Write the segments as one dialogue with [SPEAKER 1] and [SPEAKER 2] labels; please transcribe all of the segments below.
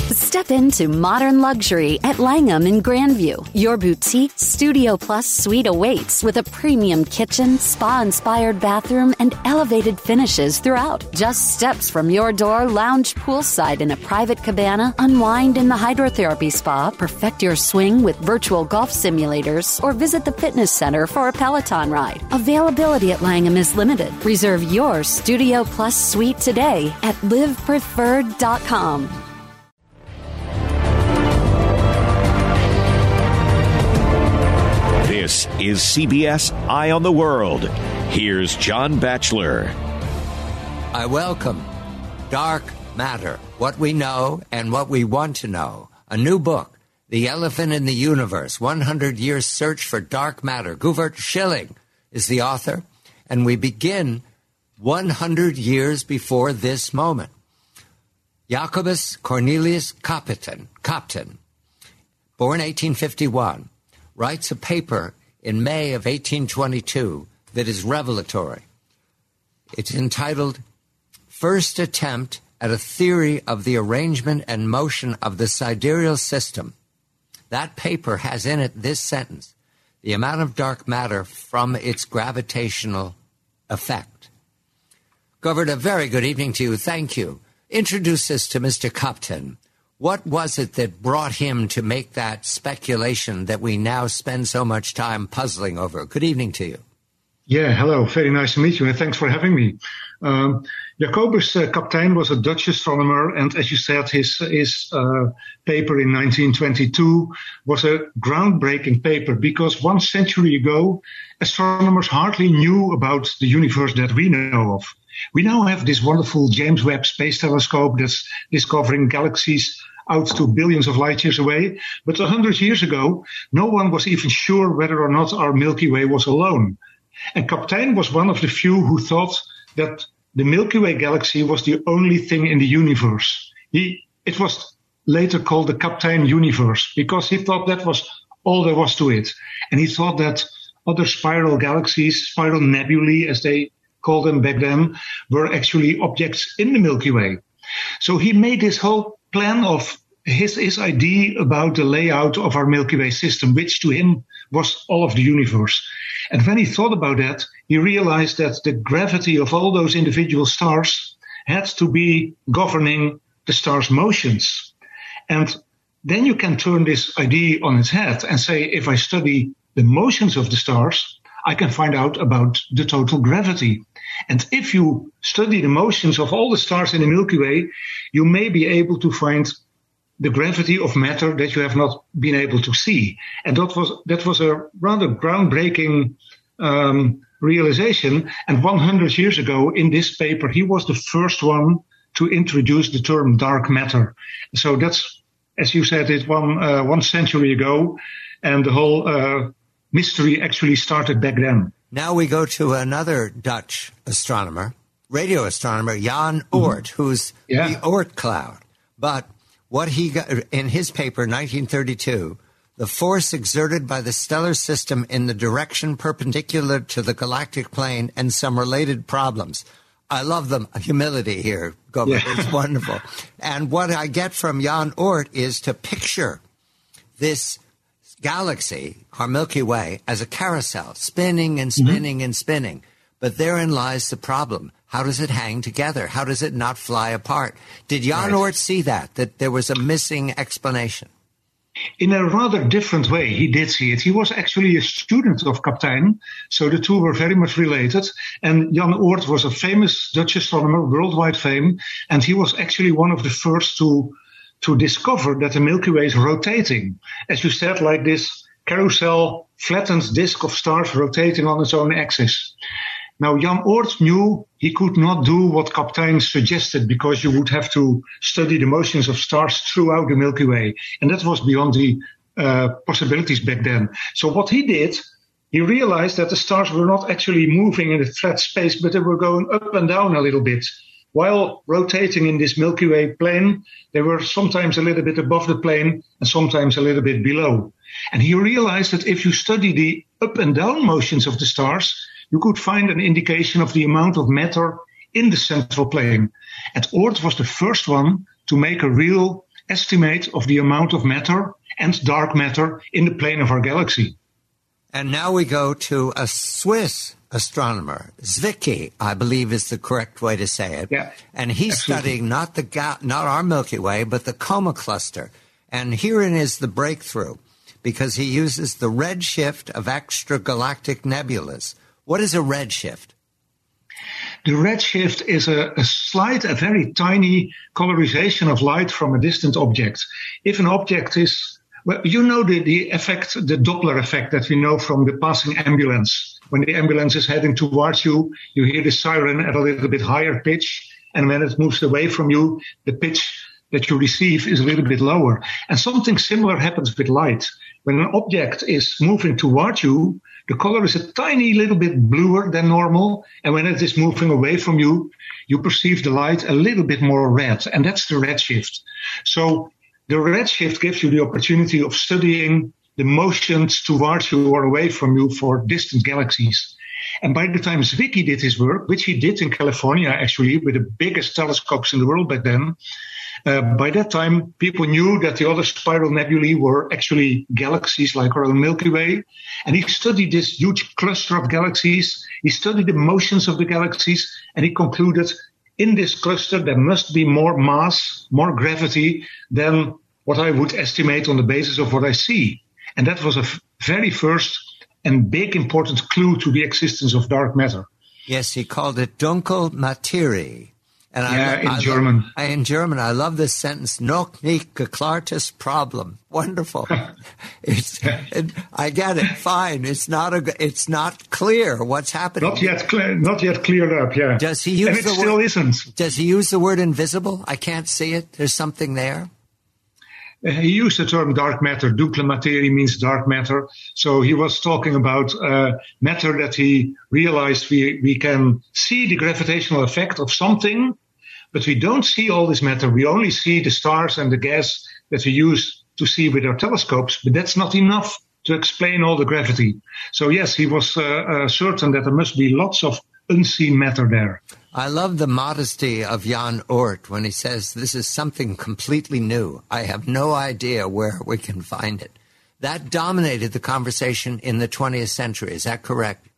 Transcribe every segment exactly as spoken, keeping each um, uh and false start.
[SPEAKER 1] Step into modern luxury at Langham in Grandview. Your boutique Studio Plus suite awaits with a premium kitchen, spa-inspired bathroom, and elevated finishes throughout. Just steps from your door, lounge poolside in a private cabana, unwind in the hydrotherapy spa, perfect your swing with virtual golf simulators, or visit the fitness center for a Peloton ride. Availability at Langham is limited. Reserve your Studio Plus suite today at live preferred dot com.
[SPEAKER 2] This is C B S Eye on the World. Here's John Batchelor.
[SPEAKER 3] I welcome Dark Matter, What We Know and What We Want to Know. A new book, The Elephant in the Universe, one hundred years Search for Dark Matter. Govert Schilling is the author, and we begin one hundred years before this moment. Jacobus Cornelius Kapteyn, Kapteyn, born eighteen fifty-one, writes a paper in May of eighteen twenty-two that is revelatory. It's entitled, First Attempt at a Theory of the Arrangement and Motion of the Sidereal System. That paper has in it this sentence, the amount of dark matter from its gravitational effect. Govert, a very good evening to you. Thank you. Introduce us to Mister Kapteyn. What was it that brought him to make that speculation that we now spend so much time puzzling over? Good evening to you.
[SPEAKER 4] Yeah, hello. Very nice to meet you, and thanks for having me. Um, Jacobus uh, Kapteyn was a Dutch astronomer, and as you said, his his uh, paper in nineteen twenty-two was a groundbreaking paper because one century ago, astronomers hardly knew about the universe that we know of. We now have this wonderful James Webb Space Telescope that's discovering galaxies out to billions of light years away. But a hundred years ago, no one was even sure whether or not our Milky Way was alone. And Kapteyn was one of the few who thought that the Milky Way galaxy was the only thing in the universe. He, it was later called the Kapteyn universe because he thought that was all there was to it. And he thought that other spiral galaxies, spiral nebulae, as they called them back then, were actually objects in the Milky Way. So he made this whole plan of his, his idea about the layout of our Milky Way system, which to him was all of the universe. And when he thought about that, he realized that the gravity of all those individual stars had to be governing the stars' motions. And then you can turn this idea on its head and say, if I study the motions of the stars, I can find out about the total gravity. And if you study the motions of all the stars in the Milky Way, you may be able to find the gravity of matter that you have not been able to see. And that was that was a rather groundbreaking um, realization. And one hundred years ago in this paper, he was the first one to introduce the term dark matter. So that's, as you said, it one, uh, one century ago. And the whole uh, mystery actually started back then.
[SPEAKER 3] Now we go to another Dutch astronomer, radio astronomer, Jan Oort, mm-hmm. who's yeah. the Oort cloud. But what he got in his paper, nineteen thirty-two, the force exerted by the stellar system in the direction perpendicular to the galactic plane and some related problems. I love the humility here, Govert. Yeah. It's wonderful. And what I get from Jan Oort is to picture this galaxy, our Milky Way, as a carousel, spinning and spinning mm-hmm. and spinning. But therein lies the problem. How does it hang together? How does it not fly apart? Did Jan Oort right. see that, that there was a missing explanation?
[SPEAKER 4] In a rather different way, he did see it. He was actually a student of Kapteyn, so the two were very much related. And Jan Oort was a famous Dutch astronomer, worldwide fame, and he was actually one of the first to to discover that the Milky Way is rotating. As you said, like this carousel, flattened disk of stars rotating on its own axis. Now, Jan Oort knew he could not do what Kapteyn suggested because you would have to study the motions of stars throughout the Milky Way. And that was beyond the uh, possibilities back then. So what he did, he realized that the stars were not actually moving in a flat space, but they were going up and down a little bit. While rotating in this Milky Way plane, they were sometimes a little bit above the plane and sometimes a little bit below. And he realized that if you study the up and down motions of the stars, you could find an indication of the amount of matter in the central plane. And Oort was the first one to make a real estimate of the amount of matter and dark matter in the plane of our galaxy.
[SPEAKER 3] And now we go to a Swiss astronomer, Zwicky, I believe is the correct way to say it.
[SPEAKER 4] Yeah,
[SPEAKER 3] and he's
[SPEAKER 4] absolutely.
[SPEAKER 3] studying not the ga- not our Milky Way, but the Coma Cluster. And herein is the breakthrough, because he uses the redshift of extragalactic nebulas. What is a redshift?
[SPEAKER 4] The redshift is a, a slight, a very tiny colorization of light from a distant object. If an object is, well, you know the, the effect, the Doppler effect that we know from the passing ambulance. When the ambulance is heading towards you, you hear the siren at a little bit higher pitch, and when it moves away from you, the pitch that you receive is a little bit lower. And something similar happens with light. When an object is moving towards you, the color is a tiny little bit bluer than normal. And when it is moving away from you, you perceive the light a little bit more red. And that's the redshift. So the redshift gives you the opportunity of studying the motions towards you or away from you for distant galaxies. And by the time Zwicky did his work, which he did in California, actually, with the biggest telescopes in the world back then, Uh, by that time, people knew that the other spiral nebulae were actually galaxies like our own Milky Way. And he studied this huge cluster of galaxies. He studied the motions of the galaxies, and he concluded in this cluster there must be more mass, more gravity than what I would estimate on the basis of what I see. And that was a f- very first and big important clue to the existence of dark matter.
[SPEAKER 3] Yes, he called it Dunkel Materie. And
[SPEAKER 4] yeah,
[SPEAKER 3] I,
[SPEAKER 4] in
[SPEAKER 3] I
[SPEAKER 4] German.
[SPEAKER 3] Love, I, in German, I love this sentence, noch nicht geklärtes Problem. Wonderful. it's, it, I get it. Fine. It's not a, it's not clear what's happening.
[SPEAKER 4] Not yet clear, not yet cleared up, yeah.
[SPEAKER 3] Does he use
[SPEAKER 4] and it
[SPEAKER 3] the
[SPEAKER 4] still
[SPEAKER 3] word,
[SPEAKER 4] isn't.
[SPEAKER 3] Does he use the word invisible? I can't see it. There's something there.
[SPEAKER 4] Uh, he used the term dark matter. Dunkle materie means dark matter. So he was talking about uh, matter that he realized we, we can see the gravitational effect of something, but we don't see all this matter. We only see the stars and the gas that we use to see with our telescopes, but that's not enough to explain all the gravity. So yes, he was uh, uh, certain that there must be lots of unseen matter there.
[SPEAKER 3] I love the modesty of Jan Oort when he says this is something completely new. I have no idea where we can find it. That dominated the conversation in the twentieth century. Is that correct?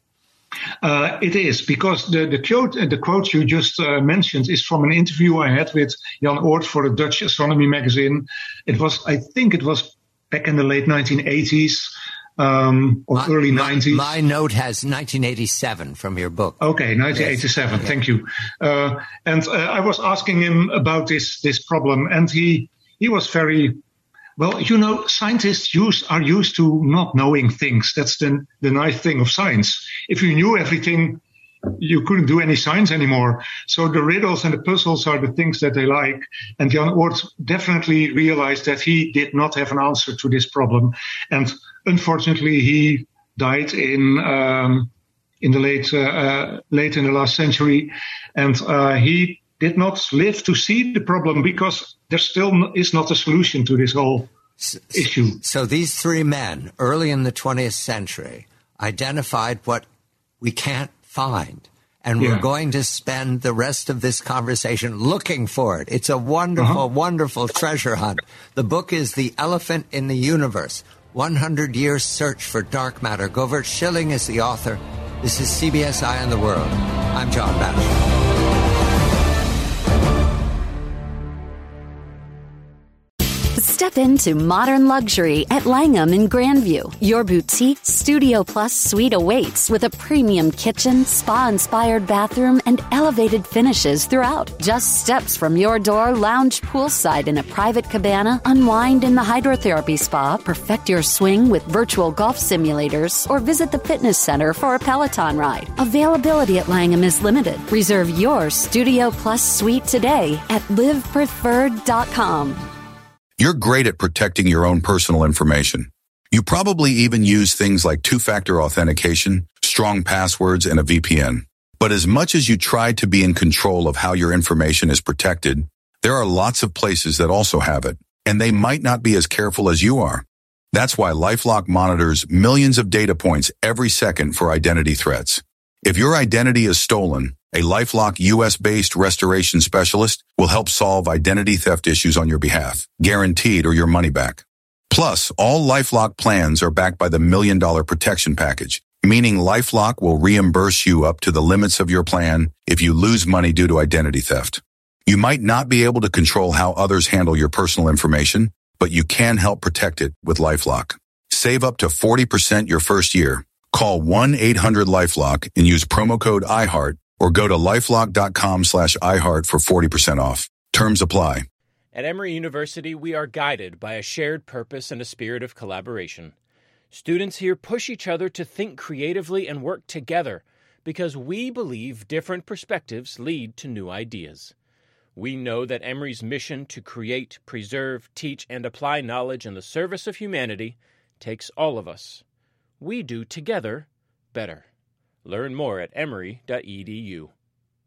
[SPEAKER 4] Uh, it is, because the, the quote the quote you just uh, mentioned is from an interview I had with Jan Oort for a Dutch astronomy magazine. It was, I think it was back in the late nineteen eighties. Um, or
[SPEAKER 3] my,
[SPEAKER 4] early nineties.
[SPEAKER 3] My, my note has nineteen eighty-seven from your book.
[SPEAKER 4] Okay, nineteen eighty-seven. Yes. Thank you. Uh, and uh, I was asking him about this this problem, and he he was very well. You know, scientists use are used to not knowing things. That's the the nice thing of science. If you knew everything, you couldn't do any science anymore. So the riddles and the puzzles are the things that they like. And Jan Oort definitely realized that he did not have an answer to this problem. And unfortunately, he died in um, in the late uh, uh, late in the last century, and uh, he did not live to see the problem because there still is not a solution to this whole
[SPEAKER 3] so,
[SPEAKER 4] issue.
[SPEAKER 3] So these three men, early in the twentieth century, identified what we can't find. And
[SPEAKER 4] yeah.
[SPEAKER 3] we're going to spend the rest of this conversation looking for it. It's a wonderful, uh-huh. wonderful treasure hunt. The book is The Elephant in the Universe, one hundred year Search for Dark Matter. Govert Schilling is the author. This is C B S Eye on the World. I'm John Batchelor.
[SPEAKER 1] Step into modern luxury at Langham in Grandview. Your boutique Studio Plus suite awaits with a premium kitchen, spa-inspired bathroom, and elevated finishes throughout. Just steps from your door, lounge poolside in a private cabana, unwind in the hydrotherapy spa, perfect your swing with virtual golf simulators, or visit the fitness center for a Peloton ride. Availability at Langham is limited. Reserve your Studio Plus suite today at live preferred dot com.
[SPEAKER 5] You're great at protecting your own personal information. You probably even use things like two-factor authentication, strong passwords, and a V P N. But as much as you try to be in control of how your information is protected, there are lots of places that also have it, and they might not be as careful as you are. That's why LifeLock monitors millions of data points every second for identity threats. If your identity is stolen, a LifeLock U S-based restoration specialist will help solve identity theft issues on your behalf, guaranteed or your money back. Plus, all LifeLock plans are backed by the Million Dollar Protection Package, meaning LifeLock will reimburse you up to the limits of your plan if you lose money due to identity theft. You might not be able to control how others handle your personal information, but you can help protect it with LifeLock. Save up to forty percent your first year. Call one eight hundred LifeLock and use promo code iHeart or go to lifelock.com slash iHeart for forty percent off. Terms apply.
[SPEAKER 6] At Emory University, we are guided by a shared purpose and a spirit of collaboration. Students here push each other to think creatively and work together because we believe different perspectives lead to new ideas. We know that Emory's mission to create, preserve, teach, and apply knowledge in the service of humanity takes all of us. We do together better. Learn more at emory dot e d u.